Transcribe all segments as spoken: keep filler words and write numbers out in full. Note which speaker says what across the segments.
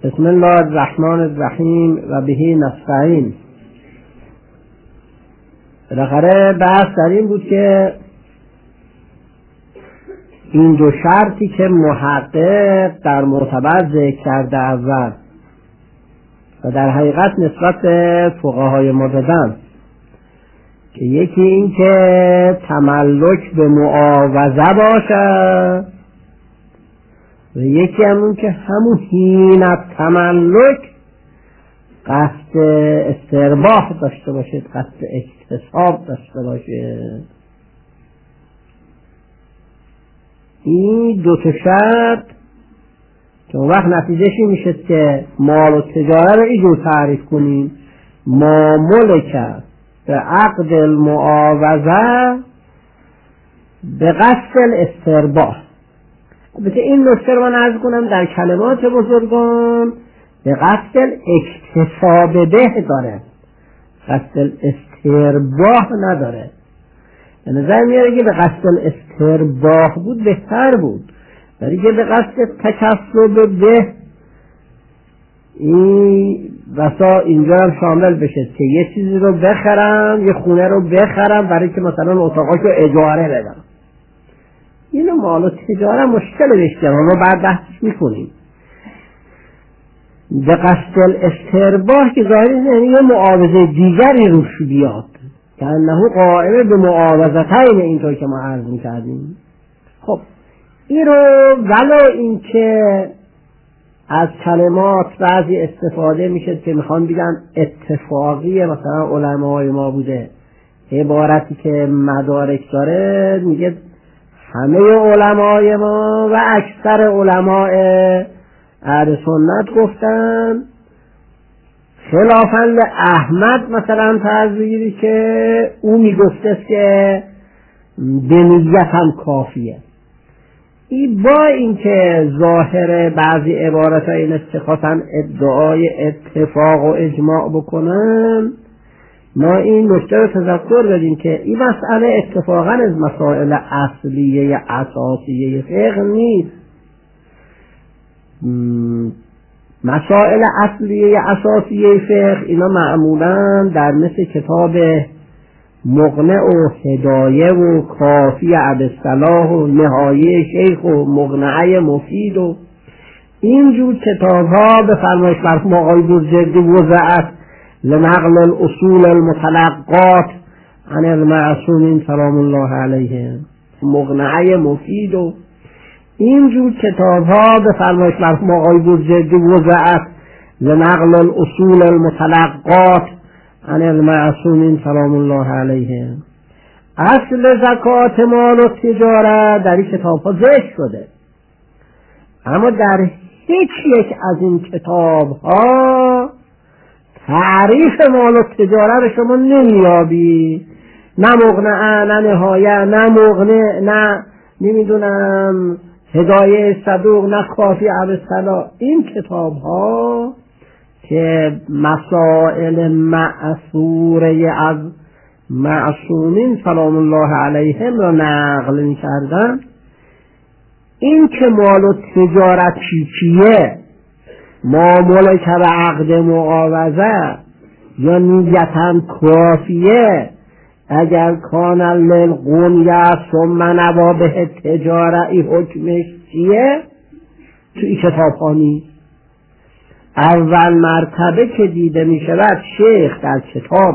Speaker 1: بسم الله الرحمن الرحیم و بهی نستعین. بالاخره بحث در این بود که این دو شرطی که محقق در معتبر ذکر کرده اول و در حقیقت نسبت به فقهای ما دادن، که یکی این که تملک به معاوضه باشه و یکی همون که همون حین تملک قصد استرباح داشته باشه، قصد اکتساب داشته باشه. این دو تا شرط که اون وقت نتیجهشی میشه که مال و تجاره رو اینجور تعریف کنیم: ما ملک به عقد المعاوضه به قصد الاسترباح. البته این نکته رو من عرض کنم در کلمات بزرگان به قصد اکتساب به داره، قصد الاسترباح نداره. به نظر میاره که به قصد الاسترباح بود بهتر بود، ولی که به قصد تکسب به این وسا اینجا هم شامل بشه که یه چیزی رو بخرم، یه خونه رو بخرم برای که مثلا اتاقاش رو اجاره بدم. اینو مال و تجاره مشکل بشتر رو بعد بحثش میکنیم. به قصد الاسترباح که ظاهری یعنی یه معاوضه دیگری روش بیاد که انه قائم به معاوضتین، اینطور که ما عرض میکردیم. خب این رو ولو این که از کلمات بعضی استفاده میشه که میخوان بگن اتفاقی مثلا علمای ما بوده، عبارتی که مدارک داره میگه همه علمای ما و اکثر علماء اهل سنت گفتن، خلافاً احمد مثلا فرض بگیری که او میگفته که به نیت هم کافیه. این با اینکه ظاهر بعضی عبارت ها این استخواستن ادعای اتفاق و اجماع بکنن، ما این نکته رو تذکر بدیم که این مسئله اتفاقا از مسائل اصلیه اساسیه فقه نیست. مسائل اصلیه اساسیه فقه اینا معمولا در مثل کتاب مقنع و هدایه و کافی عبدالصلاح و نهایه شیخ و مقنعه مفید و اینجور کتاب ها به فرمایش مرحوم آقای بزرگی وضعت لنقل الاصول المتلقات عن المعصومین سلام الله علیه، مقنعه مفید و اینجور کتاب ها به فرمایش مرحوم آقای بزرگی وضعت لنقل الاصول المتلقات عن المعصومین سلام الله علیه. اصل زکات مال و تجارت در این کتاب ها ذکر شده، اما در هیچ یک از این کتاب ها تعریف مال و تجارت شما نمیابی، نه مقنعه، نه نهایه، نه مقنع، نه نمیدونم هدایه صدوق، نه کافی عبدالصلاح. این کتاب ها که مسائل معصوره از معصومین سلام الله علیهم را نقل می کردن، این که مال و تجارت چی چیه، معامله که به عقد معاوضه یا نیتاً کافیه، اگر کان للغنیه ثم نوا به تجاره، ای حکمش چیه تو این کتاب ها نیست. اول مرتبه که دیده می شود شیخ در کتاب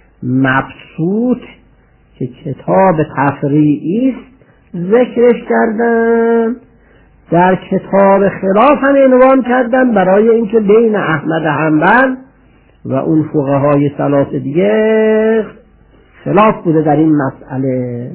Speaker 1: مبسوط که کتاب تفریعی است ذکرش کردن، در کتاب خلاف هم عنوان کردن برای اینکه بین احمد حنبل و اون فقهای ثلاثه دیگه خلاف بوده در این مسئله.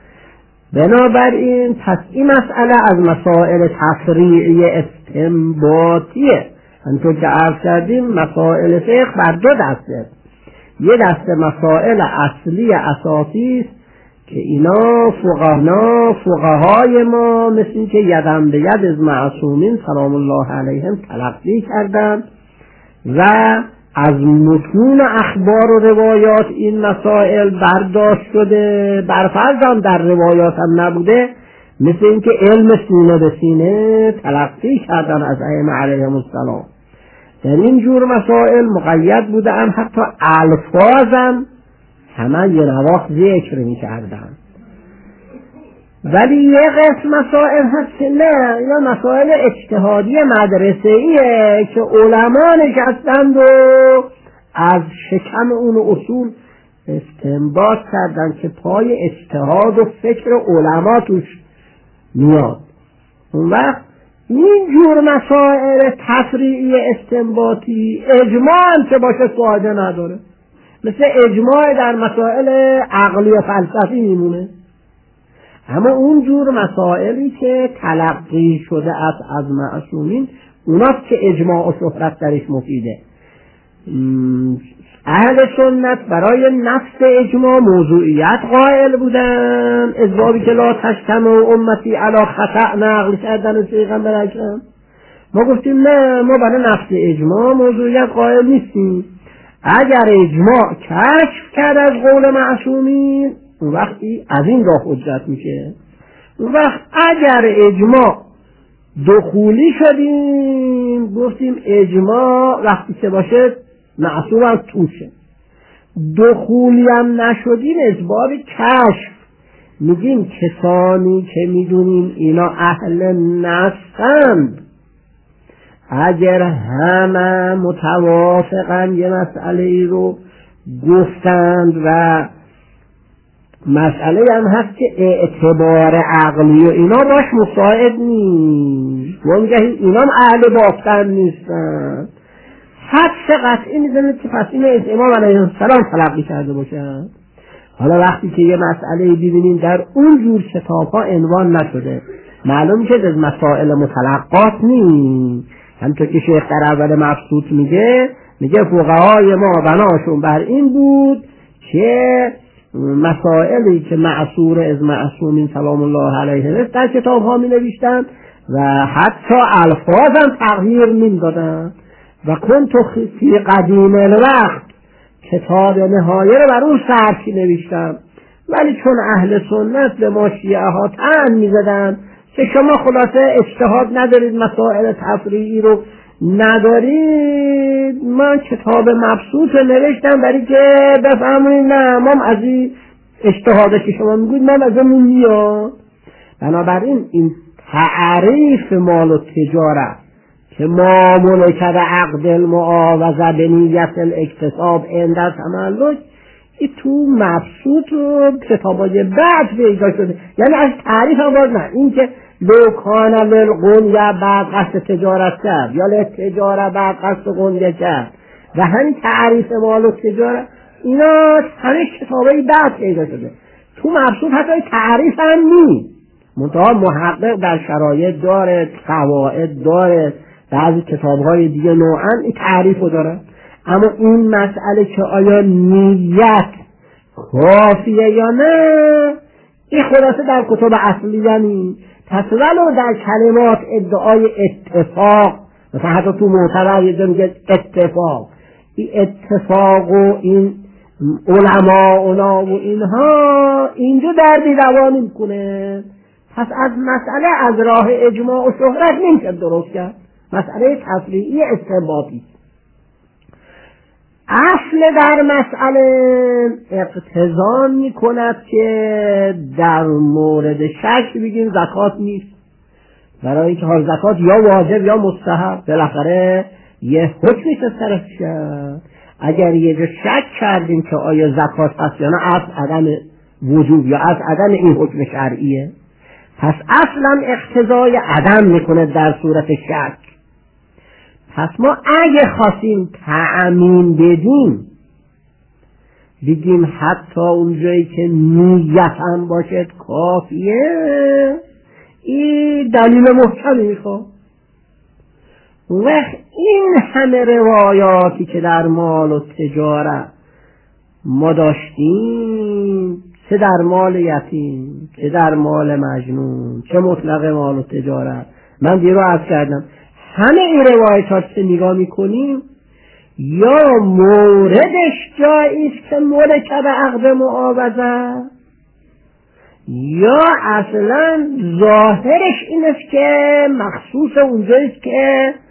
Speaker 1: بنابراین پس این مسئله از مسائل تفریعی استنباطیه. همونطور که عرض کردیم مسائل فقه بر دو دسته، یه دسته مسائل اصلی اساسی است که اینا فقهانا فقهای ما مثل این که یدم به ید از معصومین سلام الله علیهم تلقی کردن و از متون اخبار و روایات این مسائل برداشت شده، برفرض هم در روایات هم نبوده، مثل این که علم سینه به سینه تلقی کردن از ائمه علیهم السلام. در این جور مسائل مقید بودن، حتی الفاظم همه یه نواخت ذکر می کردن. ولی یه قسم مسائل هست که نه، یا مسائل اجتهادی مدرسه‌ایه که علما نشستند و از شکم اون اصول استنباط کردن که پای اجتهاد و فکر علما توش میاد. اون وقت این جور مسائل تفریعی استنباطی اجماع هم که باشه فایده نداره، مثل اجماع در مسائل عقلی و فلسفی میمونه. اما اون جور مسائلی که تلقی شده است از معصومین، اوناست که اجماع و شهرت درش مفیده. اهل سنت برای نفس اجماع موضوعیت قائل بودن، از بابی که لا تجتمع امتی علی خطأ نقل کردن از پیغمبر اکرم. ما گفتیم نه، ما برای نفس اجماع موضوعیت قائل نیستیم. اگر اجماع کشف کرد از قول معصومین، اون وقتی از این راه حجت میشه. اون وقت اگر اجماع دخولی شدیم، گفتیم اجماع وقتی که باشه معصوم هم توشه. دخولی هم نشدیم از باب کشف، میگیم کسانی که میدونیم اینا اهل نصند، اگر همه متوافقن یه مسئله ای رو گفتند و مسئله هم هست که اعتبار عقلی و اینا باش مساعد نیست، منگهی اینا هم اهل بافتن نیستن، حد قطعی میزنید که پس این از امام علیه السلام تلقی کرده باشن. حالا وقتی که یه مسئله ببینیم در اون جور کتاب ها عنوان نشده، معلوم که از مسائل متلقات نیست. همطور که شیخ در اول مبسوط میگه میگه فقهای ما بناشون بر این بود که مسائلی که معصور از معصومین سلام الله علیه در کتاب ها می نوشتن و حتی الفاظ هم تغییر می دادن. و کن تو فی قدیم الوقت کتاب نهایه رو بر اون سرکی نوشتم، ولی چون اهل سنت به ما شیعه ها طعن می زدن که شما خلاصه اجتهاد ندارید، مسائل تفریعی رو ندارید، من کتاب مبسوط نوشتم برای که بفهمونید نه ما از این اجتهاده که شما میگوید من از اون میاد. بنابراین این تعریف مال و تجارت که ما ملکت عقد المعاوضه به نیت الاکتساب عند تملک، این تو مبسوط و کتابای بعد پیدا شده، یعنی از تعریف هم باز نه، این که لو کان للقون یا بعد قصد تجارت کرد یا لتجارت بعد قصد قنیه کرد و همین تعریف مال و تجارت، اینا همه کتابای بعد پیدا شده. تو مبسوط حتی تعریف هم نیست، منتها محقق در شرایط داره، قواعد داره، بعضی کتابهای دیگه نوعا این تعریف رو داره. اما این مسئله که آیا نیت کافیه یا نه، این خلاصه در کتب اصلیه نیست. پس ولو در کلمات ادعای اتفاق، مثلا حتی تو معتبر یه جا میگه اتفاق، این اتفاق و این علماء اونا و اینها اینجا دردی روا نمیکنه. پس از مسئله از راه اجماع و شهرت نمیشه درست کرد، مسئله تفریعی استنباطی. اصل در مسئله اقتضا می کند که در مورد شک بگیم زکات نیست، برای اینکه حال زکات یا واجب یا مستحب، بالاخره یه حکمی که طرف شد. اگر یه جا شک کردیم که آیا زکات هست یا نه، از عدم وجوب یا از عدم این حکم شرعیه، پس اصلا اقتضای عدم میکنه در صورت شک. پس ما اگه خواستیم تعمیم بدیم، بگیم حتی اونجایی که نیت هم باشد کافیه، این دلیل محکمی میخواد. وقت این همه روایاتی که در مال و تجارت ما داشتیم، چه در مال یتیم، چه در مال مجنون، چه مطلق مال و تجارت، من دیرو عرض کردم همه این روایات که نگاه میکنیم یا موردش جاییست که ملکت عقد معاوضه، یا اصلا ظاهرش این است که مخصوص اونجاییست که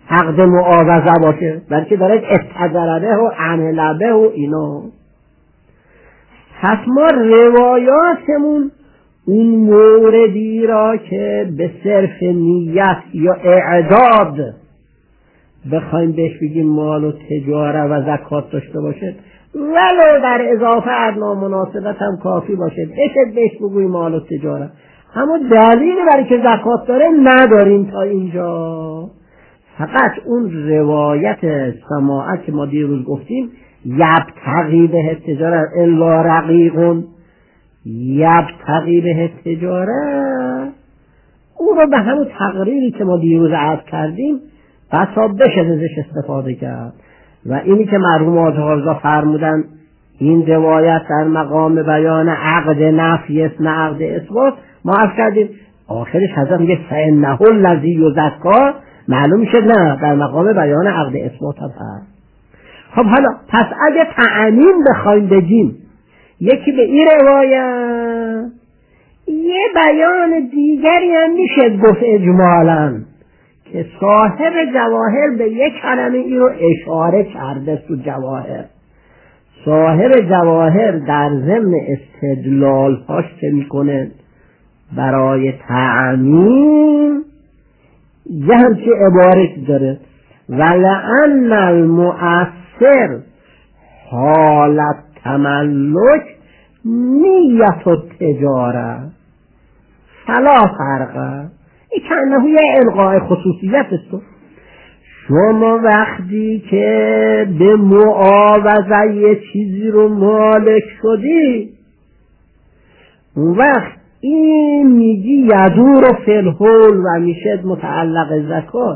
Speaker 1: عقد معاوضه باشه، بلکه داره اتجربه و عملبه و اینا. پس ما روایاتمون اون موردی را که به صرف نیت یا اعداد بخوایم بهش بگیم مال و تجاره و زکات داشته باشه، ولو در اضافه ادنا مناسبت هم کافی باشه بشه بهش بگویم مال و تجاره، اما دلیلی برای که زکات داره نداریم تا اینجا. فقط اون روایت سماعت که ما دیروز گفتیم یبتغی به تجاره الا رقیقون، یبتغی به تجاره، اون رو به همون تقریری که ما دیروز عرض کردیم بسا بشه ازش استفاده کرد. و اینی که مرحوم حافظ فرمودن این روایت در مقام بیان عقد نفی است نه عقد اثبات، ما عرض کردیم آخرش حضرت میگه فإنه الذی یزکا، معلوم شد نه در مقام بیان عقد اثبات هم هست. خب حالا پس اگه تعمیم بخوایم بگیم یکی به این روایت یه بیان دیگری هم میشه گفت اجمالاً که صاحب جواهر به یک کلمه این رو اشاره کرده تو جواهر. صاحب جواهر در ضمن استدلال هاش که میکنه برای تعمیم یه همچه عبارت داره ولعن المؤثر حالت تملک نیت و تجاره فلا فرقه. این که انهو یه القاء خصوصیت است. شما وقتی که به معاوضه یه چیزی رو مالک شدی، اون وقت این میگی یدور و فلحول و میشد متعلق زکات.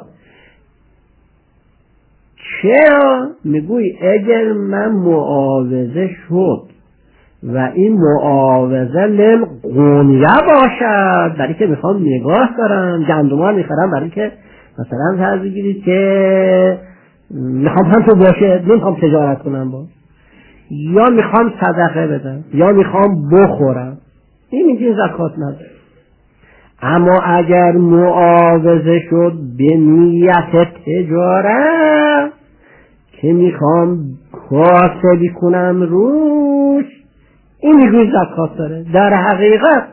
Speaker 1: چرا؟ میگوی اگر من معاوضه شد و این معاوضه للقونیه باشد، برای که میخوام نگاه دارم گندمان میخرم، برای که مثلا فرض بگیرید که میخوام هم تو باشه نمیخوام تجارت کنم باش، یا میخوام صدقه بدم یا میخوام بخورم، این میگه زکات نداره. اما اگر معاوضه شد به نیت تجارت که میخوام کاسبی کنم روش، این میگوی زکات داره. در حقیقت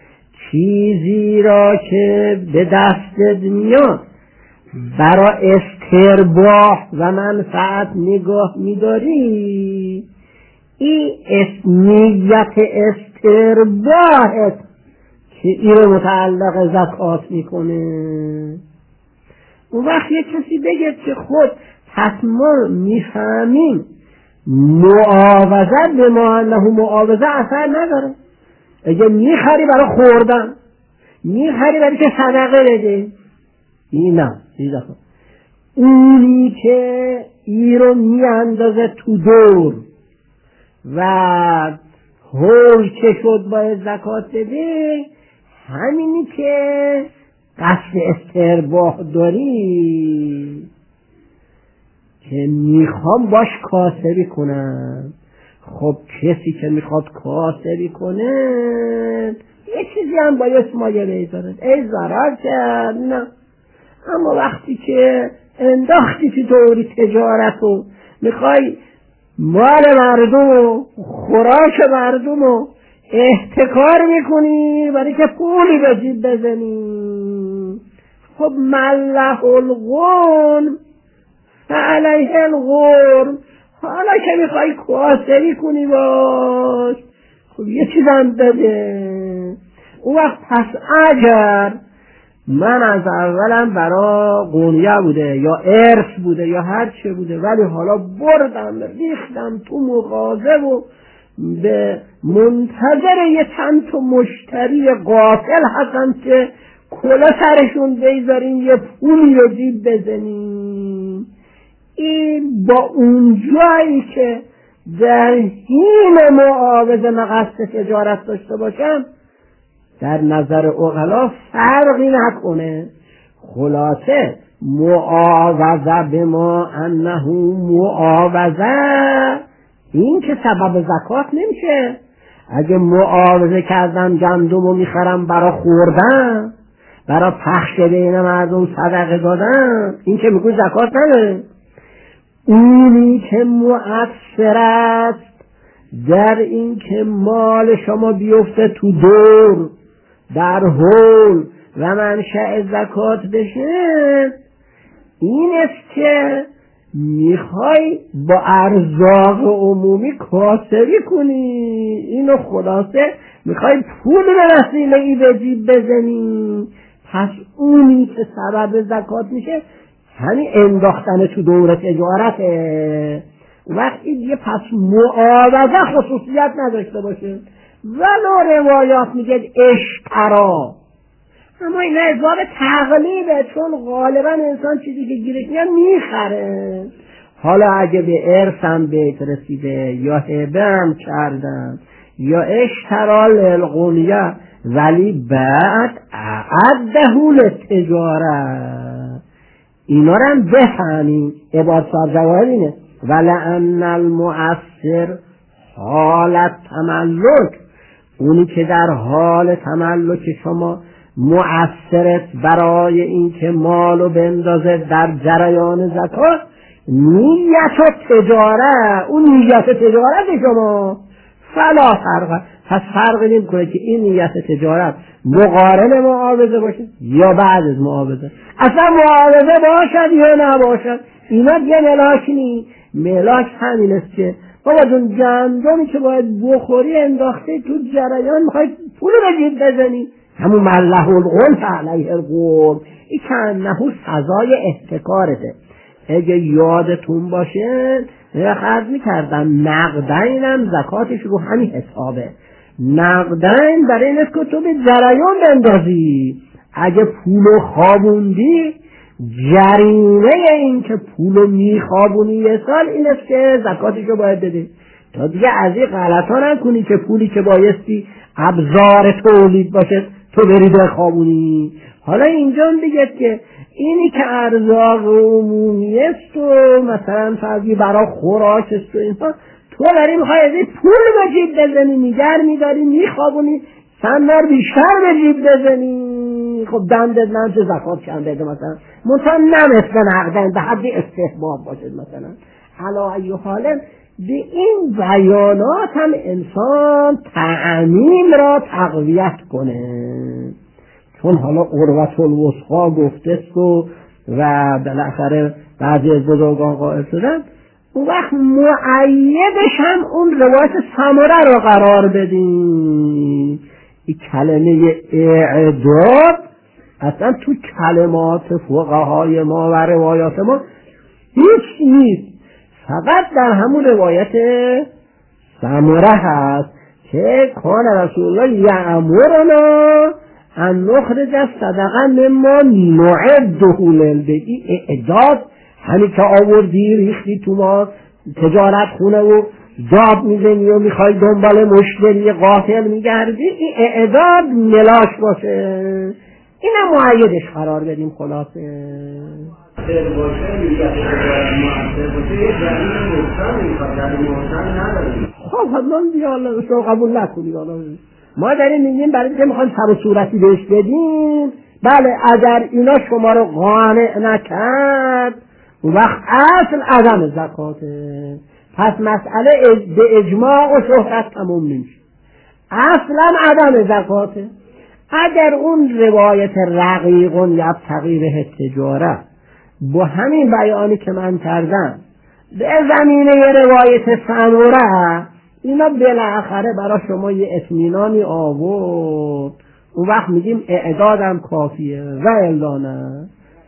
Speaker 1: چیزی را که به دستت میاد برای استرباح و منفعت نگاه میداری، این نیت استرباحت که این رو متعلق زکات میکنه. اون وقت یک کسی بگه که خود پس ما میفهمیم معاوضه به ما انه معاوضه اثر نداره. اگه میخری برای خوردن، میخری برای که صدقه بده، این نه دیده. اونی که ای رو میاندازه تو دور و هول که شد باید زکات بده، همینی که قصد استرباح داری که میخوام باش کاسبی کنم. خب کسی که میخواد کاسبی کنه یه چیزی هم باید مایه بیدارد، ای ضرر کرد نه. اما وقتی که انداختی که دوری تجارت و میخوای مال مردم و خوراک مردم و احتکار میکنی برای که پولی به جیب بزنی، خب ملح الغنم فعلیه الغرم. حالا که میخوای کاسبی کنی باش، خب یه چیزم بده. اون وقت پس اگر من از اولم برا قونیه بوده یا ارث بوده یا هر چه بوده، ولی حالا بردم ریختم تو مغازه و به منتظر یه چند تا مشتری قاتل هستن که کلا سرشون بیزارین یه پولی رو جیب بزنیم، این با اون جایی که در حین معاوضه مقصد تجارت داشته باشم در نظر عقلا فرقی نکنه. خلاصه معاوضه به ما انه معاوضه این که سبب زکات نمیشه. اگه معاوضه کردم گندم رو میخرم برای خوردن برای پخش بین مردم صدقه دادن، این که میگوی زکات نداره. اونی که مؤثر است در این که مال شما بیفته تو دور در حول و منشأ زکات بشه، این است که میخوای با ارزاق عمومی کاسبی کنی، اینو خلاصه میخوای پول به وسیله ای به جیب بزنی. پس اونی که سبب زکات میشه همین انداختن تو دور تجارته. وقتی دیگه پس معاوضه خصوصیت نداشته باشه، ولو روایات میگه اشترا، اما این ازباب تقلیبه، چون غالبا انسان چیزی که گیرش میاد میخره. حالا اگه به ارثم بیت رسیده یا هبه هم کردم یا اشترا للغنیه ولی بعد اعده للتجارت، اینا رو هم بفهمیم. عباد صاحب جواهر اینه ولأن المؤثر حالت تملک، اونی که در حال تملک شما مؤثرت برای این که مالو بندازه در جریان زکات، نیت و تجاره، اون نیت تجارت شما فلا فرق، پس فرق نمی کنه که این نیت تجارت مقارن معاوضه باشه یا بعد از معاوضه، اصلا معاوضه باشد یا نباشد، اینا دیگه ملاک نی. ملاک همین است که بابا جون گندمی که باید بخوری انداخته تو جریان، میخوای پول رو جیب بزنی، همون مله الغنف علیه الغرب، این که انه سزای احتکارته. اگه یادتون باشه خرد میکردم نقدینم زکاتش رو همین حسابه. نقدین برای این است که تو به جریان بندازی، اگه پولو خوابوندی جریمه این که پولو میخوابونی یه سال این است که زکاتش رو باید بدی. تا دیگه از این غلطا نکنی که پولی که بایستی ابزار تولید باشه تو بری بخوابونی. حالا اینجا دیگه که اینی که ارزاق عمومی است و مثلا فرضی برای خوراک است و اینها، تو داری میخوای از این پول به جیب بزنی، نیگر میداری میخوابونی، سندر بیشتر به جیب بزنی. خب دندت من چه زکات کم بده مثلا، منطقه نمثل نقدن به حد استحباب باشد مثلا. علا ای حالا به این بیانات هم انسان تعمیم را تقویت کنه، چون حالا عروة الوثقی گفته و و بالاخره بعضی از بزرگان قائل شدن، اون وقت معیدش هم اون روایت سمره را قرار بدیم. این کلمه اعداد اصلا تو کلمات فقهای ما و روایات ما هیچ نیست، فقط در همون روایت سمره هست که کان رسول الله یأمرنا ان نخرج صدقه مما نعده للبیع. اعداد همین که آوردی ریختی تو ما تجارت خونه و داد میزنی و میخوای دنبال مشتری قاتل میگردی، این اعداد ملاش باشه، اینم معیدش قرار بدیم. خلاصه خب حتما دیگه الله شو قبول نکنید. ما داریم میگیم برای که میخوایم سر و صورتی بهش بدیم، بله اگر اینا شما رو قانع نکرد اون وقت اصل عدم زکاته، پس مسئله به اجماع و شهرت تموم نمیشه، اصلا عدم زکاته. اگر اون روایت رقیقون یا تغییر تجاره با همین بیانی که من کردم به زمینه روایت سمره، اینا بالاخره برای شما یه اطمینانی آورد، اون وقت میگیم اعدادم کافیه و الا نه.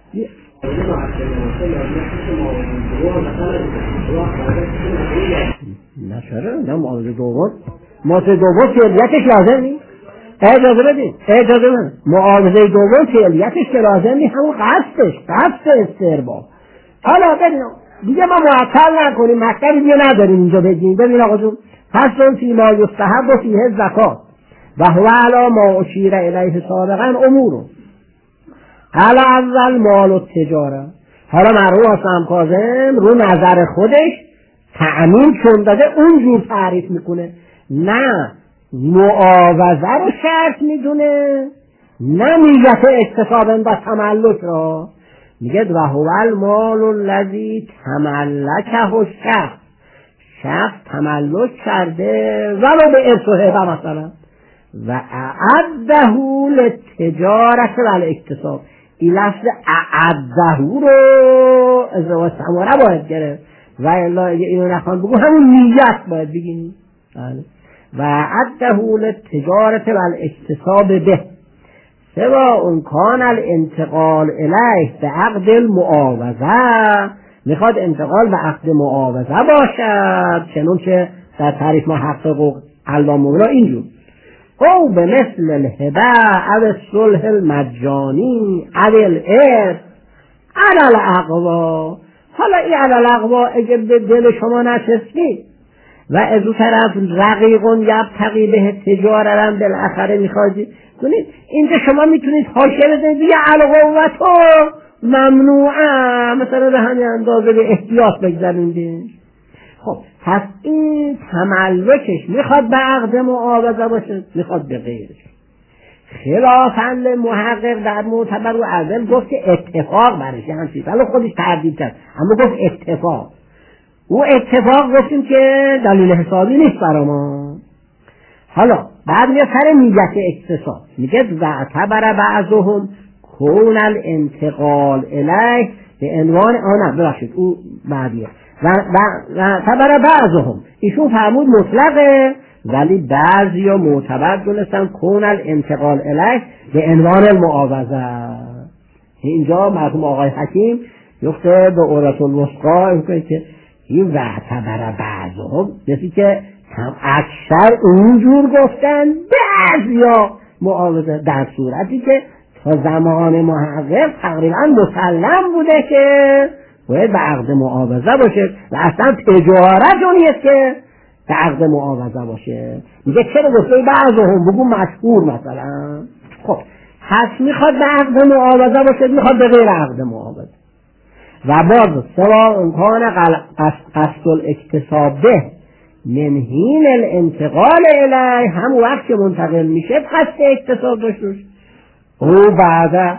Speaker 1: نه چرا؟ نه معاوضه دوم معاوضه دوم فعلیتش لازم نیست. اجازه بدید اجازه بدید معاوضه دوم فعلیتش که لازم نیست، همون قصدش قصد استرباب. حالا ببین دیگه ما معطل نکنیم، مکتبی دیگه نداریم اینجا بگیم. ببین آقا جون، فصل فیما یستحب و فیه زکات و هو علی ما اشیر الیه سابقا امور علی اول مال و تجاره. حالا مرحوم حسن کاظم رو نظر خودش تعمیم چون داده اونجور تعریف میکنه، نه معاوضه رو شرط میدونه نه نیت اکتساب و تملک را. میگه و هو المال الذی تملکه الشخص، شخص تملک کرده ولو به ارث و هبه مثلا، و اعده للتجارت و الاکتساب. این لفظ اعده رو ازدواج سماره باید گرفت و الا اگه اینو نخوان بگو همون نیت باید بگیم. و اعده للتجارت و الاکتساب به سوا اون کان الانتقال الیه به عقد المعاوضه، میخواد انتقال به عقد معاوضه باشد، چنون که در تعریف محقق و علامه مولا اینجور او به مثل الهبه او الصلح المجانی او الارث علی الاقوا. حالا این علی الاقوا اگه به دل شما نچسبید و از اون طرف رقیقون یبتغی به تجارتن بالاخره میخواید کنید، اینجا شما میتونید حاشیه بزنید یه القوت و ممنوعه، مثلا به همین اندازه به احتیاط بگذارید. خب پس این تملکش میخواد به عقد معاوضه باشه، میخواد به غیرش. خلافاً محقق در معتبر و اول گفت که اتفاق برش همچید، ولی خودش تردید کرد اما گفت اتفاق. او اتفاق گفتیم که دلیل حسابی نیست برای ما. حالا بعد میاد سر نیت اکتساب، میگه و اعتبر بعضهم کون الانتقال الیه به عنوان آنه ببخشید او بعدیه و اعتبر بعضهم، ایشون فرمود مطلقه ولی بعضی ها معتبر دونستن کون الانتقال الیه به عنوان المعاوضه. اینجا مرحوم آقای حکیم یخته به عورت الوثقا که این وعتبر بعضهم مثل که هم اکثر اونجور گفتن بعضی ها معاوضه، در صورتی که تا زمان محقق تقریبا مسلم بوده که باید به عقد معاوضه باشه و اصلا تجارت اونیست که به عقد معاوضه باشه. میگه چرا گفته بعضهم بگو مشهور مثلا. خب پس میخواد به عقد معاوضه باشه، میخواد به غیر عقد معاوضه. و باز سوا امکان قصد الاکتساب به من حین الانتقال الیه، هم وقت که منتقل میشه قصد اکتساب داشته. او بعد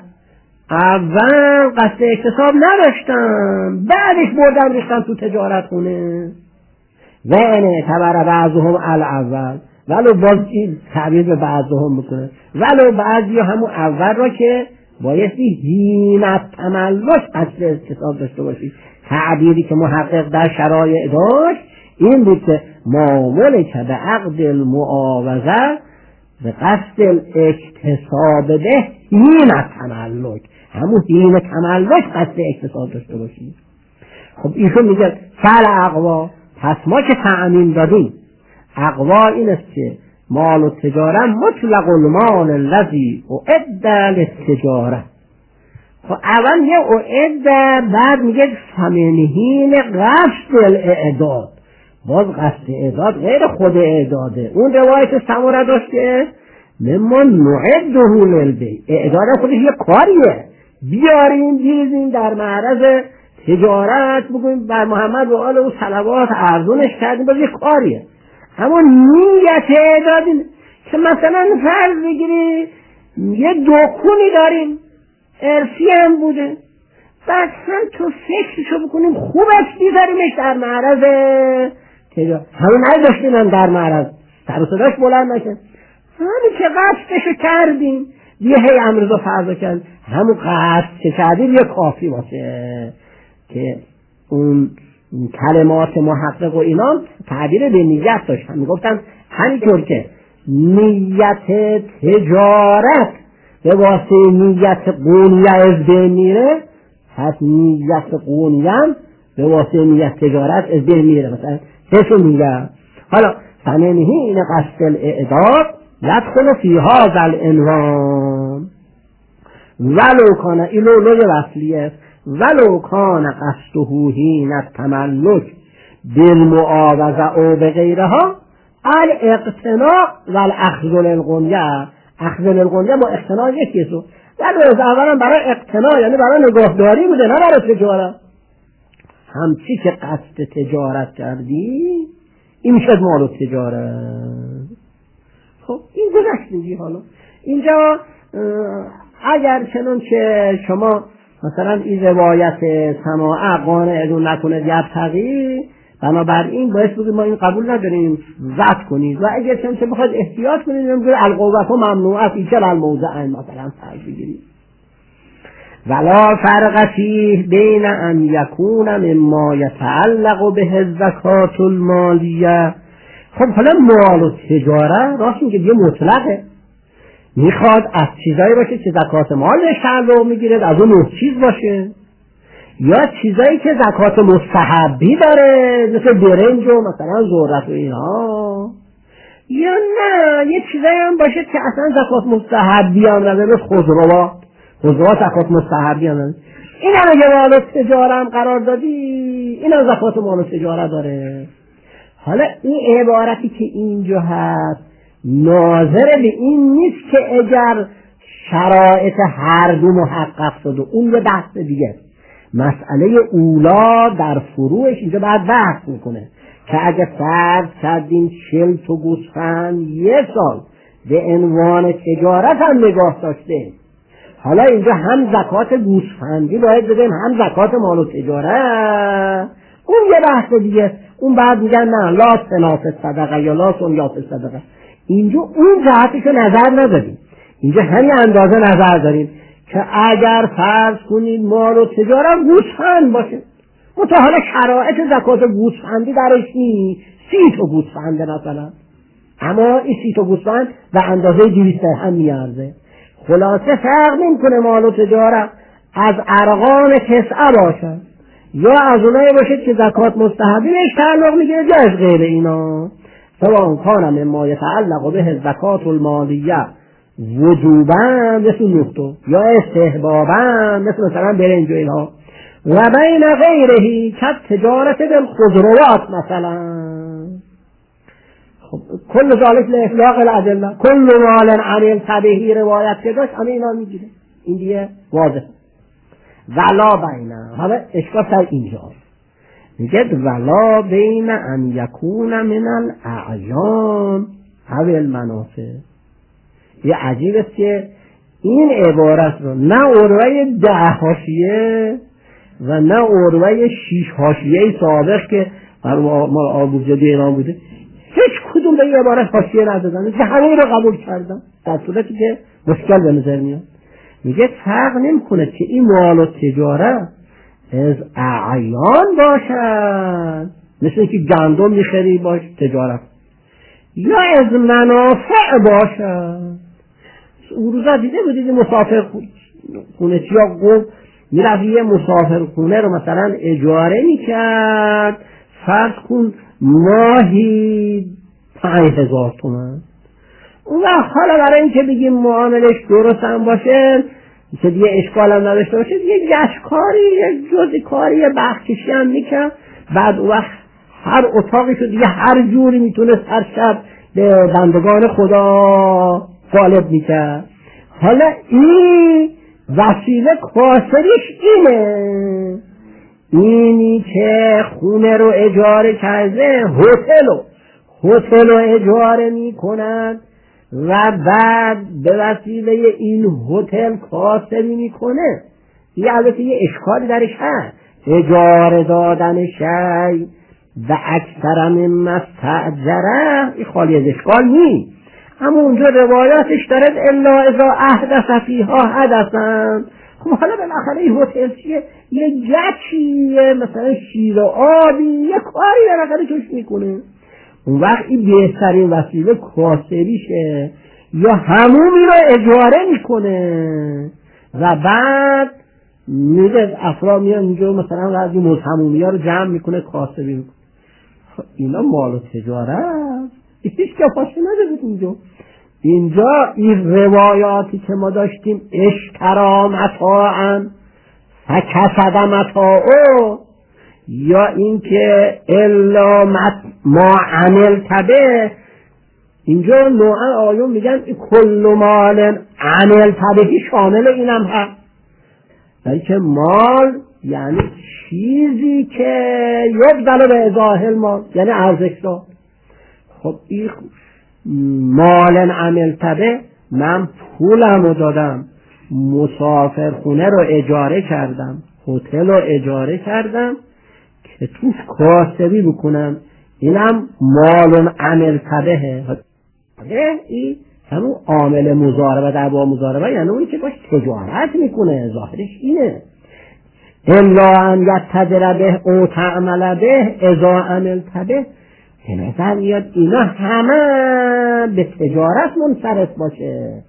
Speaker 1: اول قصد اکتساب نداشتم، بعدش بردم ریختم تو تجارت خونه. و اینه تبر بعضهم الاول، ولو باز این تعبیر به بعضهم بکنه، ولو بعضی همون اول را که بایستی حین تملک قصد اکتساب داشته باشی. تعبیری که محقق در شرایع داشت این بود که معامله که به عقد المعاوضه به قصد الاکتساب به حین تملک، همون حین تملک قصد اکتساب داشته باشی. خب ایشون میگه فعل اقوا، پس ما که تعمین دادیم اقوا این است که مال و تجاره مطلق المال الذی اعد للتجاره. خب اول یه اعد، بعد میگه فمنهین قصد الاعداد، باز قصد اعداد غیر خود اعداده. اون روایت سموره داشت که مما نعده للبیع، اعداد خودش یه کاریه، بیاریم بیرزیم در معرض تجارت بگویم بر محمد و آل او صلوات ارزونش کردیم، باز یه کاریه. اما نیت اعداد که مثلا فرض بگیری یه دکونی داریم ارسی هم بوده، بعد هم تو فکرشو بکنیم خوبش بیزاریمش در معرض تجارت، همون نداشتیم هم در معرض سر و صداش بلند نشه، همون که قصدشو کردیم یه هی امروزو فرضا کرد، همون قصد که کردیم یه کافی باشه که اون کلمات محقق و اینا تعبیر به نیت داشتن. میگفتن همینطور که نیت تجارت به واسه نیت قونیه از بین میره، پس نیت قونیه به واسه نیت تجارت از بین میره. مثلا چشون میگه حالا فمنهی این قصد الاعداد یدخل فی هذا العنوان ولو کان اینو لوگ وصلیه ولو کان قصده حین التملک بالمعاوضه او بغیرها الاقتناع والاخذ للغنیه. اخذ للغنیه با اقتناع یکیه، ولی از اولا برای اقتناع یعنی برای نگاهداری بوده نه برای تجارت. همچی که قصد تجارت کردی این شد مال و تجارت. خب این گذشت میگی. حالا اینجا اگر چنون که شما مثلا این روایت سماع قانعتون نکنه یبتغی، بنابراین باید بگید ما این قبول نداریم، رد کنید. و اگر چنون که بخواید احتیاط کنید نمیگه القوت و ممنوعه فی کل الموضعین مثلا فرض بگیرید. ولا فرق فیه بین ان یکون مما یتعلق به الزکات المالیه. خب حالا مال و تجاره راست میگه یه مطلقه، میخواد از چیزایی باشه که زکات مالش تعلق میگیره، از اون نه چیز باشه، یا چیزایی که زکات مستحبی داره مثل برنج و مثلا ذرت و اینها، یا نه یه چیزایی هم باشه که اصلا زکات مستحبی هم نداره مثل خضروات خضروات زکات مستحبی هم نداره. این هم اگه مال و تجاره هم قرار دادی این هم زکات مال و تجاره داره. حالا این عبارتی که اینجا هست ناظر به این نیست که اگر شرایط هر دو محقق شد و اون یه بحث دیگه، مسئله اولا در فروعش اینجا بعد بحث میکنه که اگه فرض کردیم چل تا گوسفند یه سال به عنوان تجارت هم نگاه داشته، حالا اینجا هم زکات گوسفندی باید بدیم هم زکات مال و تجارت، اون یه بحث دیگه. اون بعد میگن نه لا سناس صدقه یا لا سنیاس صدقه. اینجا اون جهتشو نظر نداریم، اینجا همین اندازه نظر داریم که اگر فرض کنید مال و تجارت گوسفند باشه، متحالا شرایط زکات گوسفندی درش نیست، سی تا گوسفنده مثلا، اما این سی تا گوسفند به اندازه دویست هم میارزه. خلاصه فرق نمیکنه مال و تجارت از ارقام تسعه باشه یا از اونایی باشه که زکات مستحبی بهش تعلق میگیره یا از غیر اینا. سواء کان مما یتعلق به زکات المالیه وجوبا مثل نقطه یا استحبابا مثل مثلا برنج و اینها، و بین غیرهی که تجارت بالخضروات مثلا. خب کل ذالک لاطلاق الادله، کل مال عن تبهی روایت که داشت همه اینا میگیره. این دیگه واضح. ولا بین، حالا اشکال سر اینجاست، میگه ولا بین ان یکون من الاعیان او المنافع. یه عجیب است که این عبارت رو نه عروه ده حاشیه و نه عروه شیش حاشیه سابق که ما آبوزیدی اینا بوده هیچ کدوم به این عبارت حاشیه ندادن که همه رو قبول کردن، در صورتی که مشکل به نظر میاد. میگه فرق نمیکنه که این مال و تجارت از اعیان باشن مثل اینکه گندم میخری باش تجارت، یا از منافع باشن. اون روزا دیده بودید مسافر خونه چیا گفت میرفت یه مسافر خونه رو مثلا اجاره میکرد، فرض کن ماهی پنج هزار تومن. اون وقت حالا برای اینکه بگیم معاملش درست هم باشه که دیگه اشکال هم نداشته باشه دیگه گشکاری یک جزی کاری یه بخششی هم میکرد، بعد اون وقت هر اتاقی شد دیگه هر جوری میتونست هر شب به بندگان خدا غالب میکرد. حالا این وسیله کاسریش اینه، اینی که خونه رو اجاره کرده هتل رو هتل رو اجاره میکنند و بعد به وسیله این هتل کاسبی میکنه. یه البته یه اشکالی درش هست، اجاره دادن شی و اکثر مما استأجره این خالی از اشکال نیست، اما اونجا روایاتش دارد الا اذا احدث فیها حدثا. خب حالا بالاخره این هتل چیه؟ یه گچیه مثلا شیر و آبی یه کاری بالاخره توش میکنه. اون وقت این بهترین وسیله کاسریشه، یا همومی رو اجاره میکنه و بعد میده افراد میان اینجا مثلا بعضی مزهمومی ها رو جمع میکنه کاسبی میکنه. خب اینا مال و تجارت هیچ که پاشه نده بود اینجا. اینجا این روایاتی که ما داشتیم اشترا متاعا فکسد متاعو، یا اینکه الا ما عمل تبه، اینجا نوعا آیون میگن کل مال عمل تبهی شامل اینم هست، بلکه مال یعنی چیزی که یبذل به ازاحل مال یعنی ارزش دار. خب این مال عمل تبه من پولم رو دادم، مسافرخونه رو اجاره کردم، هتل رو اجاره کردم که توش کاسبی بکنم، اینم مال عمل تبهه. این همون عامل مضاربه در با مضاربه یعنی اونی که باش تجارت میکنه، ظاهرش اینه. الا ان یتجر به او تعمل به اذا عملت به، به نظر میاد اینا همه به تجارت منصرف باشه.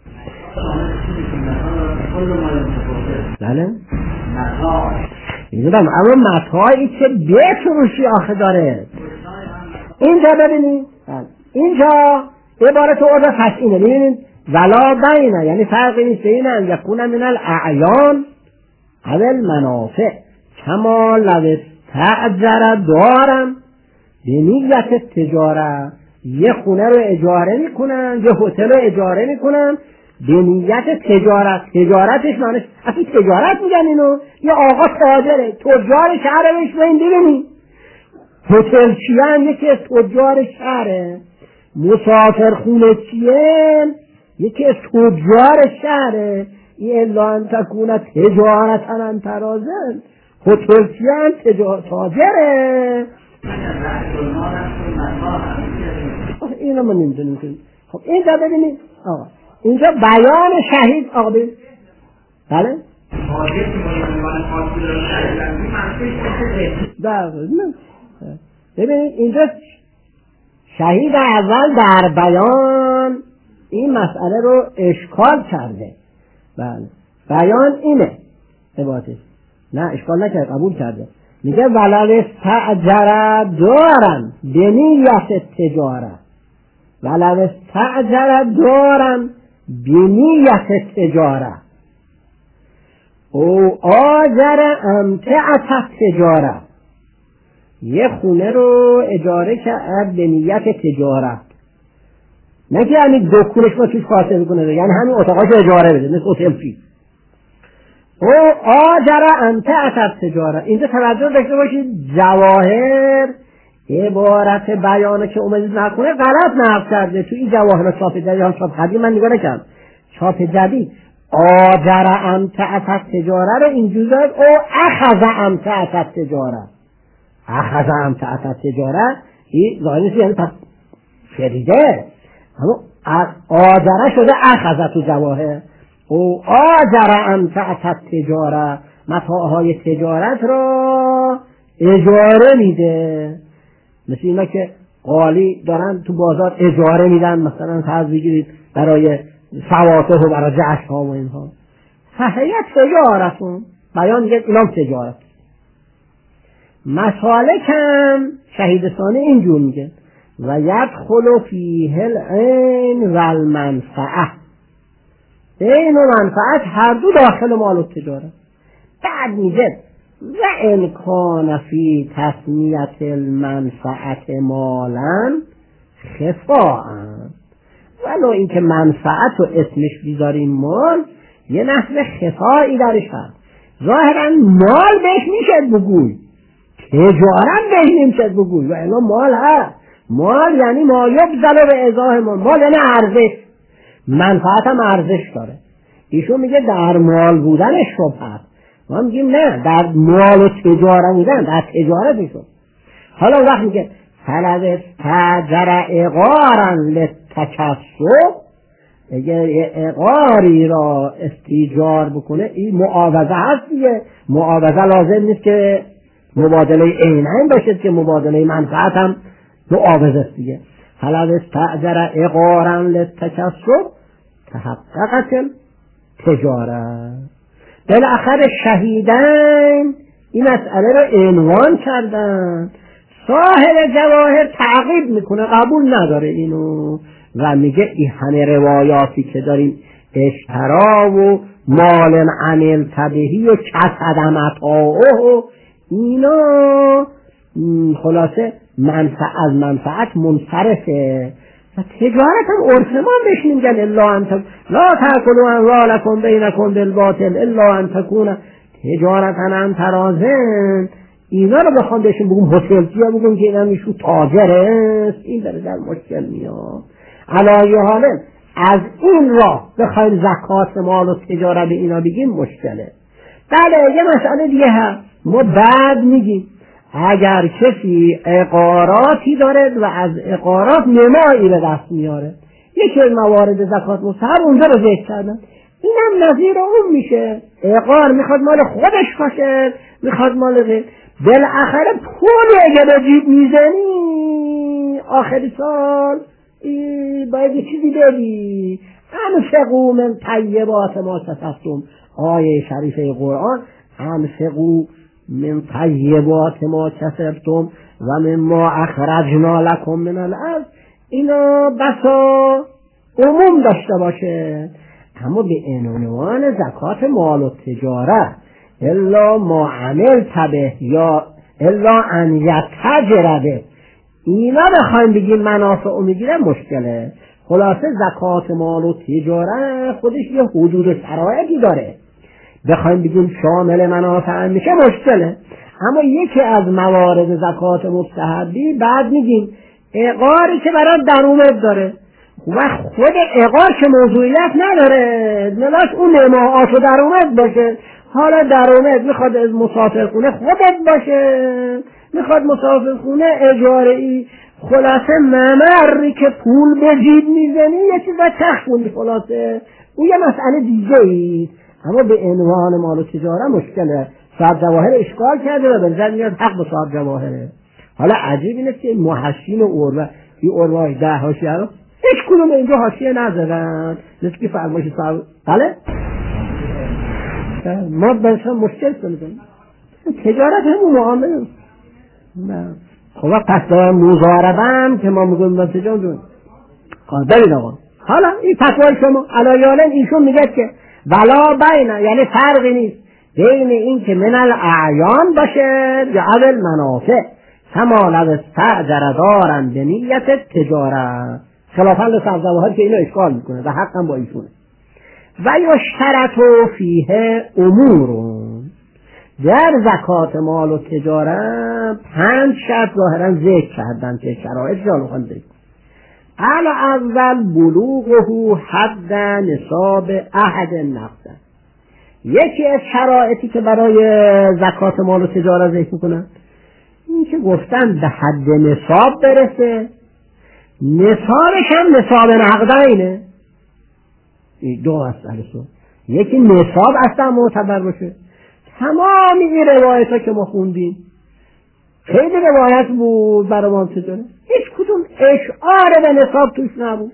Speaker 1: بله میدونم، اما متاعی که بفروشی آخه داره. اینجا ببینید، اینجا عبارت عرف فسینه، ببینید ولا بینه، یعنی فرقی نیست بین ان یکون من الاعیان اول منافع کما لو استأجر دارم به نیت تجاره. یه خونه رو اجاره میکنن، یه هتل رو اجاره میکنن به نیت تجارت. تجارتش معنیش اصلا تجارت میگن اینو، یه آقا تاجره، تجار شهره بهش بین ببینید. هتل چیان یکی از تجار شهره، مسافر خونه چیه یکی از تجار شهره. این الا ان تکون تجارتا عن تراضٍ، هتل چیان تاجره. اینو ما نمیدونیم که. خب اینجا ببینید آقا، اینجا بیان شهید آقا ببینید. بله ببینید اینجا شهید اول در بیان این مسئله رو اشکال کرده. بله بیان اینه عبارتش، نه اشکال نکرد، قبول کرده. میگه ولو استأجر دارن به نیت تجاره، ولو استأجر دارن به نیت تجاره او آجر امتعت تجاره، یه خونه رو اجاره کرد به نیت تجارت، نه که یعنی دکونش با توش کاسه بکنه، یعنی همین اتاقاش اجاره بده مثل هتل فی. او آجر امتعت تجاره، اینجا توجه داشته باشید جواهر عبارت بیانه که اومدید نکنه غلط نقل کرده. تو این جواهر چاپ جدید هم چاپ قدیم من نگاه نکردم، چاپ جدید آجر امتعت تجاره رو اینجوری داد او اخذ امتعت تجاره. اخذ امتعت تجاره این ظاهر نیست یعنی پس شدیده، اما آجره شده اخذ تو جواهر. او آجر امتعت تجاره، متاعهای تجارت را اجاره میده. مثل اینا که قالی دارن تو بازار اجاره میدن، مثلا فرض بگیرید برای سواته و برای جشن ها و اینها، فهیه تجارتون بیان میگه اینام تجارت. مسالکم شهیدستانه اینجور میگه و یدخل فیه العین و المنفعه، عین و منفعت هر دو داخل مال و تجارت. بعد میگه و امکان فی تسمیت المنفعت مالا خفاء، ولو اینکه منفعت رو اسمش بیذاریم مال، یه نحو خفایی درش هست. ظاهرا مال بهش میشه بگوی، تجارت بهش نمیشه بگوی، و الا مال هست. مال یعنی ما یبذل به ازاه مال، مال یعنی ارزش، منفعت هم ارزش داره. ایشون میگه در مال بودنش شبه هست، ما میگیم نه، در مال و تجارت بودن، در تجارتشون. حالا وقت میگه فلذ تجر اقارا للتکسب، اگر اقاری را استیجار بکنه این معاوضه هست دیگه. معاوضه لازم نیست که مبادله عینین باشد که مبادله منفعت هم معاوضه است دیگه. فلذ تجر اقارا للتکسب تحققت تجارت. بالاخره شهیدین این مسئله رو عنوان کردن. صاحب جواهر تعقیب میکنه، قبول نداره اینو و میگه این همه روایاتی که داریم اشترا و مال عمل تبهی و کسد متاعه و اینا خلاصه منفعت از منفعت منصرفه. و تجارت هم عرف ما بهش میگن الا ان لا تاکلوا اموالکم بینکم بالباطل الا ان تکون تجارتا عن تراضٍ. اینا رو بخوام بهشون بگم هتل‌چی یا بگم که اینم ایشون تاجر است، این داره در مشکل میاد. علی حال از این راه بخوایم زکات مال و تجاره به اینا بگیم مشکله. بله یه مسئله دیگه هست، ما بعد میگیم اگر کسی عقاراتی داره و از عقارات نمایی به دست میاره، یکی از موارد زکات مستحب اونجا رو ذکر کردن، اینم نظیر اون میشه. عقار میخواد مال خودش باشه، میخواد مال غیر. بالاخره پولی اگه به جیب میزنی آخری سال باید یه چیزی بدی. انفقوا من طیبات ما کسبتم، آیه شریفه قرآن، انفقوا من طیبات ما کسبتم و مما اخرجنا لکم من الارض، اینا بسا عموم داشته باشه، اما به عنوان زکات مال و تجارت الا ما عمل تبه یا الا ان یتجرده اینا بخوایم بگیم منافع و میگیره مشکله. خلاصه زکات مال و تجارت خودش یه حدود و شرایطی داره، بخوایم بگیم شامل منافع میشه مشکله. اما یکی از موارد زکات مستحبی بعد میگیم عقاری که برای درآمد داره و خود عقار که موضوعیت نداره، نلاش اون نماعات و درآمد باشه. حالا درآمد میخواد از مسافرخونه خودت باشه، میخواد مسافرخونه اجاره‌ای، خلاصه ممری که پول به جیب میزنی یه چیز باید تخموندی. خلاصه اون یه مسئله دیگه ایست، اما به عنوان مال و تجاره مشکله. صاحب جواهر اشکال کرده و بنظر میاد حق به صاحب جواهره. حالا عجیب اینه که محشین و اروه این اروه ده حاشیه رو هیچ کدوم اینجا حاشیه نزدن، مثل که فرمایش صاحب بله ما بنشان مشکل کنیم تجارت همون معامله. خب پس دارم مزاربم که ما میگویم با تجارت دون ببین آقا. حالا این فتوای شما علایالن ایشون میگه که ولا بین، یعنی فرقی نیست بین این که من الاعیان باشه یا اول منافع کما لو استأجر دارن به نیت تجارت، خلافا لصاحب که اینو اشکال میکنه و حق هم با ایشونه. و یشترط فیه امورون، در زکات مال و تجارت پنج شرط ظاهرا ذکر کردن که شرایط جا میخوان ذکر. الاول بلوغه حد نصاب احد نقد، یکی از شرایطی که برای زکات مال و تجارت ذکر میکنن این که گفتن به حد نصاب برسه، نصابش هم نصاب نقدینه. دو مسئله سو، یکی نصاب اصلا معتبر باشه. تمام این روایت ها که ما خوندیم خیلی روایت بود برای ما تجاره، هیچ کدوم اشعار به نصاب توش نبود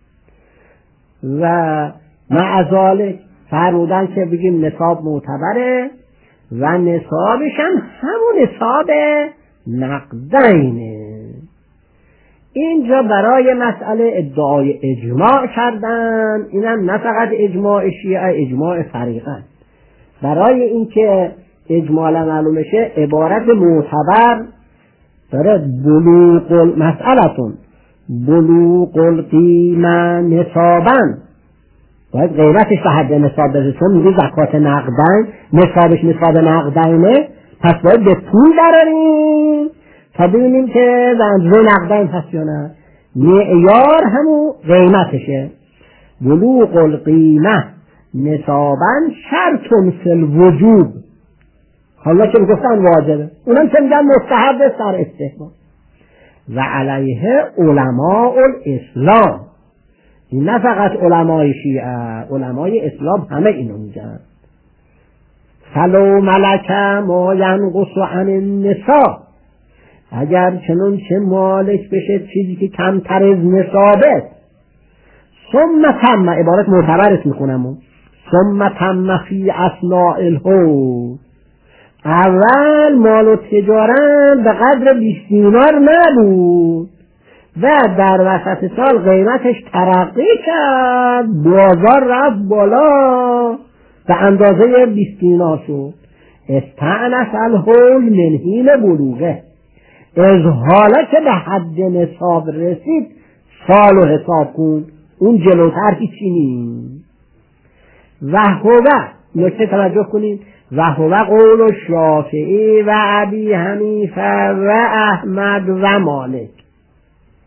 Speaker 1: و معذالک فرمودن که بگیم نصاب معتبره و نصابش هم همون نصاب نقدینه. اینجا برای مسئله ادعای اجماع کردن، اینم نه فقط اجماع شیعه، اجماع فریقان. برای اینکه اجمالا معلوم شه عبارت معتبر داره بلوغ مسئلتون بلوغ القیمه نصابن، باید قیمتش به حد نصاب برسه، چون میگه زکات نقدین نصابش نصاب نقدینه، پس باید به پول دراریم تا ببینیم که زنجره نقدین پس یا نه. معیار همون قیمتشه. بلوغ القیمه نصابن شرط فی الوجوب، حالا که گفتن واجبه، اونم که میگن مستحب سر استحباب. و علیه علماء الاسلام، این نه فقط علمای شیعه، علمای اسلام همه اینو میگن. فلو ملک ما ینقص عن النصاب، اگر چنون چه مالک بشه چیزی که کمتر از نصابه، ثم تم، عبارت معتبرت میکنم، ثم تم فی اثناء الحول، اول مال و تجارت به قدر بیست دینار نبود و در وسط سال قیمتش ترقی کرد، بازار رفت بالا به اندازه بیست دینار شد، استعنف الحول من حین بلوغه، از حالا که به حد نصاب رسید سال و حساب کن، اون جلوتر هیچی نیست. و هوه، نکته توجه کنید، و هوه قول شافعی و ابی حنیفه و احمد و مالک،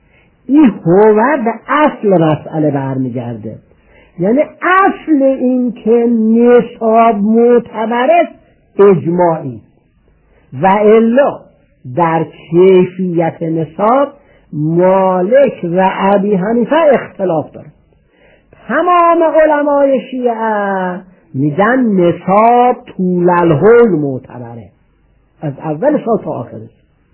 Speaker 1: این هو به اصل مسئله برمیگرده، یعنی اصل این که نصاب معتبر است اجماعی و الا در کیفیت نصاب مالک و ابی حنیفه اختلاف داره. تمام علمای شیعه میگن نصاب طول الحول معتبره از اول سال تا آخرش.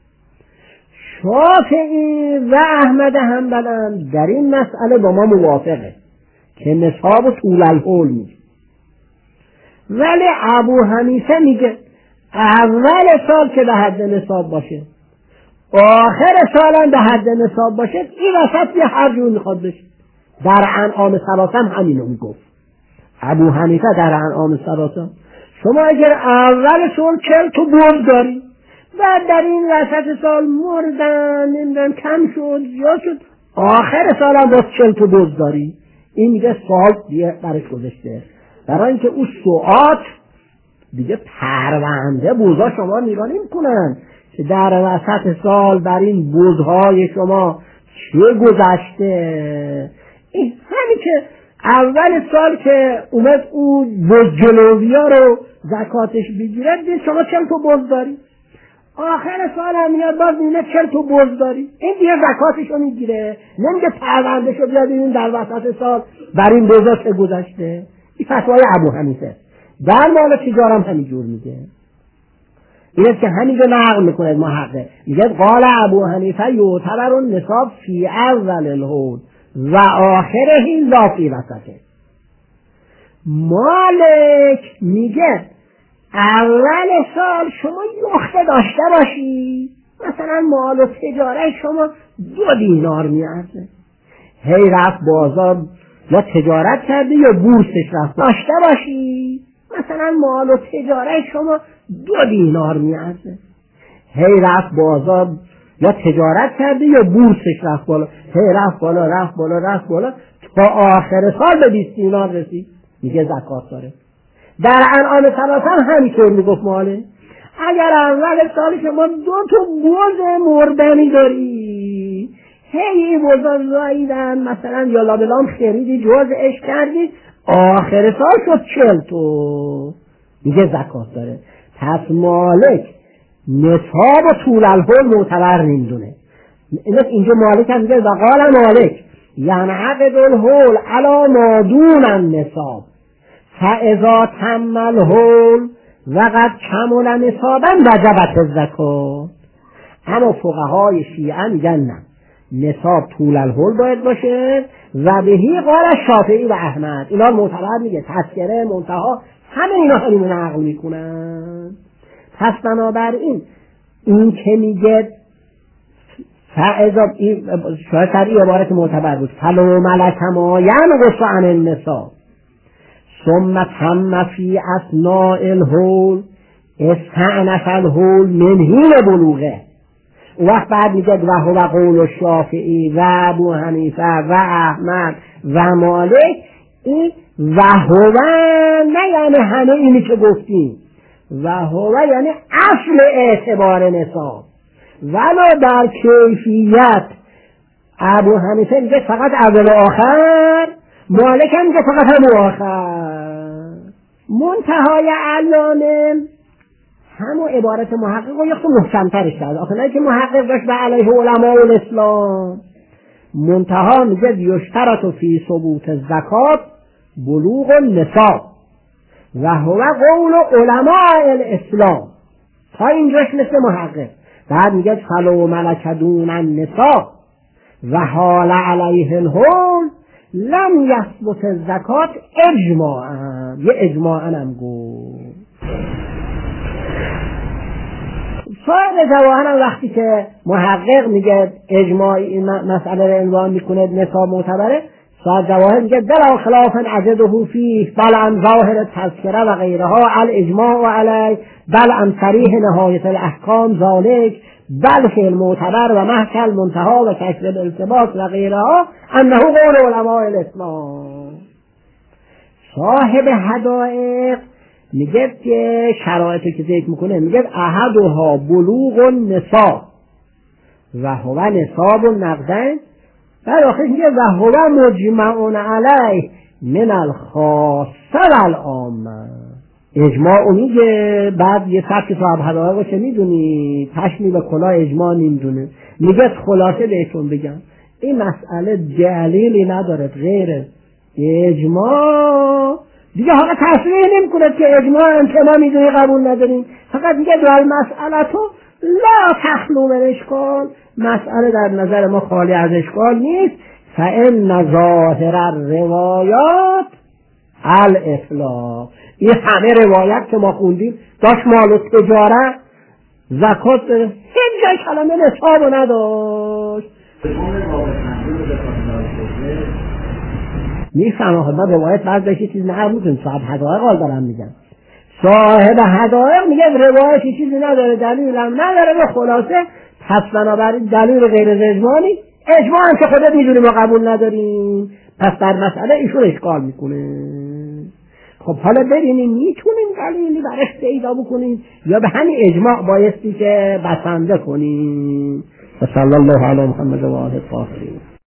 Speaker 1: شافعی و احمد حنبل در این مسئله با ما موافقه که نصاب طول الحول میگه، ولی ابو حنیفه میگه اول سال که به حد نصاب باشه آخر سال هم به حد نصاب باشه، این وسط یه هر جور میخواد بشه. در انعام ثلاثه هم همینو میگفت ابو حنیفه. در انعام ثلاثه شما اگر اول سال چل تو بوم داری، بعد در این وسط سال مردن نمیدن کم شد زیاد شد، آخر سال هم باز چل تو بوز داری، این میگه سال دیگه برش گذاشته. برای اینکه اون ساعت دیگه پرونده بوزها شما نگاه نمی‌کنن که در وسط سال بر این بوزهای شما چه گذشته. این همین که اول سال که اومد اون بوز جلویا رو زکاتش بگیره دید شما چل تا بوز داری، آخر سال هم میاد باز میینه چل تا بوز داری، این دیگه زکاتش رو میگیره. نمیگه پرونده شو بیاد این در وسط سال بر این بوزها چه گذشته. این فتوای ابو حنیفه. در مال تجارم همینجور میگه. این که همینجور نقل میکنه محقق، میگه قال ابو حنیفه یعتبر النصاب فی اول الحول و آخره لا فی وسطه. مالک میگه اول سال شما یخته داشته باشی، مثلا مال و تجاره شما دو دینار میارزه، هی رفت بازار یا تجارت کردی یا بورسش رفت داشته باشی، مثلا مال و تجاره شما دو دینار میارزه، هی رفت بازار یا تجارت کردی یا بورسش رفت بالا، هی رفت بالا رفت بالا رفت بالا تا آخر سال به بیست دینار رسید، میگه زکات داره. در انعام ثلاثه هم همینطور میگفت ماله. اگر اول سال شما دو تا بوز مردنی داری، هی بوزا زاییدن مثلا یا لابلام خریدی جوزش کردی، آخر سال شد چل تو، میگه زکات داره. پس مالک نصاب و طول الحول معتبر نمیدونه. اینجا مالک هم میگه وقال مالک ینعقد الحول علی ما دون النصاب فاذا تم الحول وقد کمل نصابا وجبت الزکات. اما فقهای شیعه میگن نه، نصاب طول الحول باید باشه و بهی قال شافعی و احمد. اینا معتبر میگه، تذکره منتها همه اینا همین نقل میکنن. پس بنابراین این که میگه فاذا شاید در این عبارت معتبر بود فلو ملک ما ینقص عن النصاب ثم تم فی اثناء الحول استعنف الحول من حین بلوغه. اون وقت بعد میگه و هو قول الشافعی و ابو حنیفه و احمد و مالک. این و هو نه یعنی همه اینی که گفتیم، و هو یعنی اصل اعتبار نصاب، ولی در کیفیت ابو حنیفه میگه فقط اول و آخر، مالک هم میگه فقط هم آخر. منتهای علامه همون عبارت محقق رو یه خود محکم‌ترش کرد. آخه نه که محقق داشت به علیه علماء الاسلام، منتها میگه یشترط فی ثبوت الزکات بلوغ النصاب و هو قول علماء الاسلام. تا اینجاش مثل محقق. بعد میگه فلو ملک دون النصاب و حال علیه الحول لم یثبت الزکات اجماعا. یه اجماعا هم گفت. سایر جواهر هم وقتی که محقق میگه اجماعی این مسئله رو عنوان میکنه نصاب معتبره، سایر جواهر میگه بلا خلاف عجده فیه بل عن ظاهر تذکره و غیرها الاجماع و علی بل عن صریح نهایت الاحکام ذالک بل فی المعتبر و محکل منتها و کشف الالتباس و غیرها انه قول علماء الاسلام. صاحب حدائق میگه که شرایطی که ذکر میکنه، میگه احدها بلوغ النصاب و هو نصاب النقدین در آخر میگه و هو مجمع علیه من الخاصه والعامه. اجماع میگه، بعد یه سبک صاحب حقایق رو چه میدونی؟ پشمی به کلاه اجماع نمیدونه. میگه خلاصه بهتون بگم این مسئله دلیلی نداره غیر اجماع دیگه. حالا تصریح نمیکنه که اجماع هم که ما میدونی قبول نداریم، فقط میگه در مسئله تو لا تخلو من اشکال، مسئله در نظر ما خالی از اشکال نیست. فإن ظاهر الروایات الاطلاق. این همه روایت که ما خوندیم داشت مال و تجارت زکات داره، هیچ جای کلمه نصاب نداشت. میفهم آخه من روایت بعد بشه چیز نبودن. صاحب حقایق حال دارم میگم، صاحب حقایق میگه روایت چیزی نداره، دلیل هم نداره. به خلاصه پس بنابراین دلیل غیر از اجماع نیست. اجماع هم که خودت میدونی ما قبول نداریم، پس در مسئله ایشون اشکال میکنه. خب حالا ببینیم میتونیم دلیلی برش پیدا بکنیم یا به همین اجماع بایستی که بسنده کنیم. صلی الله علی محمد و آله الطاهرین.